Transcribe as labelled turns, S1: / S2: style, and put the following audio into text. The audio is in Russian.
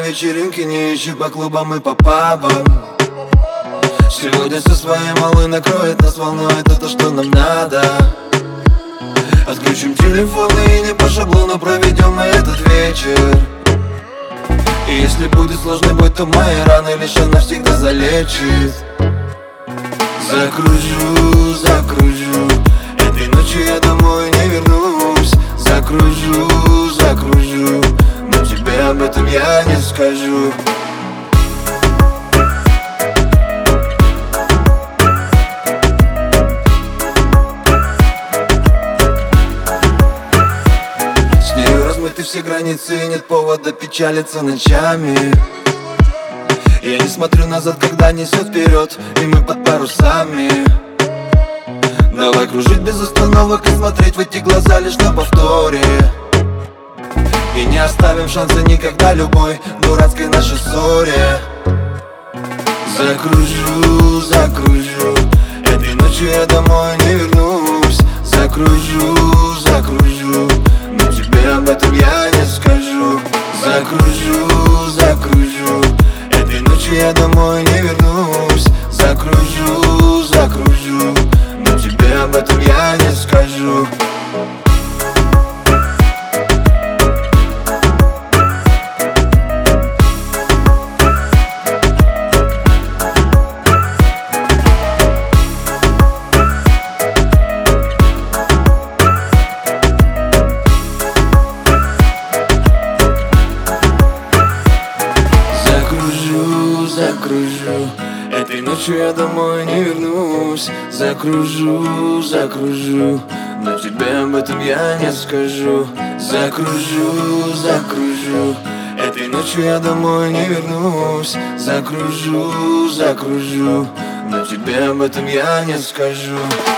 S1: вечеринки, не ищи по клубам и по пабам. Сегодня со своей малой накроет нас, волнует это, что нам надо. Отключим телефоны и не по шаблону проведем мы этот вечер. И если будет сложный бой, то мои раны лишь навсегда залечит. Закружу, закружу, этой ночью я домой не вернусь. Закружу, закружу, но тебе об этом я не скажу. С нею размыты все границы, нет повода печалиться ночами. Я не смотрю назад, когда несет вперед, и мы под парусами. Давай кружить без остановок и смотреть в эти глаза лишь на повторе. И не оставим шанса никогда любой дурацкой нашей ссоре. Закружу, закружу, этой ночью я домой не вернусь. Закружу, закружу, но тебе об этом я не скажу. Закружу, закружу, этой ночью я домой не вернусь. Закружу, закружу, но тебе об этом я не скажу. Закружу, этой ночью я домой не вернусь. Закружу, закружу, но тебе об этом я не скажу. Закружу, закружу, этой ночью я домой не вернусь. Закружу, закружу, но тебе об этом я не скажу.